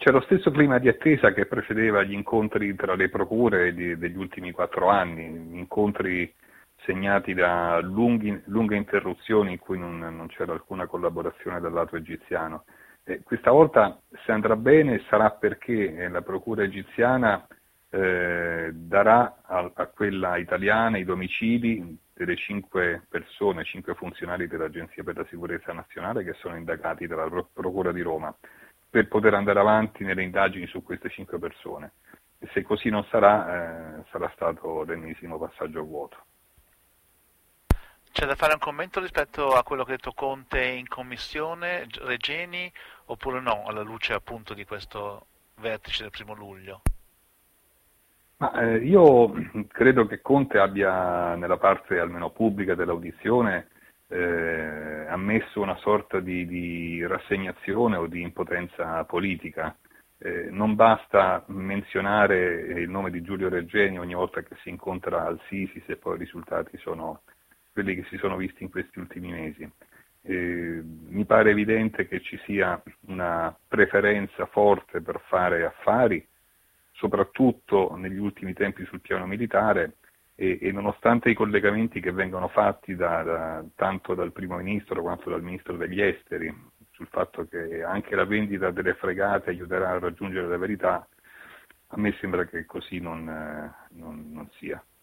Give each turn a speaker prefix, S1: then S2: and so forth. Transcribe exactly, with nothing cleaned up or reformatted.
S1: c'è lo stesso clima di attesa che precedeva gli incontri tra le procure di, degli ultimi quattro anni, incontri segnati da lunghi, lunghe interruzioni in cui non, non c'era alcuna collaborazione dal lato egiziano. Eh, questa volta, se andrà bene, sarà perché la procura egiziana eh, darà a, a quella italiana i domicili delle cinque persone, cinque funzionari dell'Agenzia per la Sicurezza Nazionale che sono indagati dalla Procura di Roma, per poter andare avanti nelle indagini su queste cinque persone. E se così non sarà, eh, sarà stato l'ennesimo passaggio a vuoto.
S2: C'è da fare un commento rispetto a quello che ha detto Conte in commissione, Regeni, oppure no, alla luce appunto di questo vertice del primo luglio?
S1: Ma, eh, io credo che Conte abbia, nella parte almeno pubblica dell'audizione, eh, ammesso una sorta di, di rassegnazione o di impotenza politica. Eh, non basta menzionare il nome di Giulio Regeni ogni volta che si incontra al Sisi se poi i risultati sono quelli che si sono visti in questi ultimi mesi. Eh, mi pare evidente che ci sia una preferenza forte per fare affari, soprattutto negli ultimi tempi sul piano militare, e, e nonostante i collegamenti che vengono fatti da, da, tanto dal primo ministro quanto dal ministro degli esteri sul fatto che anche la vendita delle fregate aiuterà a raggiungere la verità, a me sembra che così non, eh, non, non sia.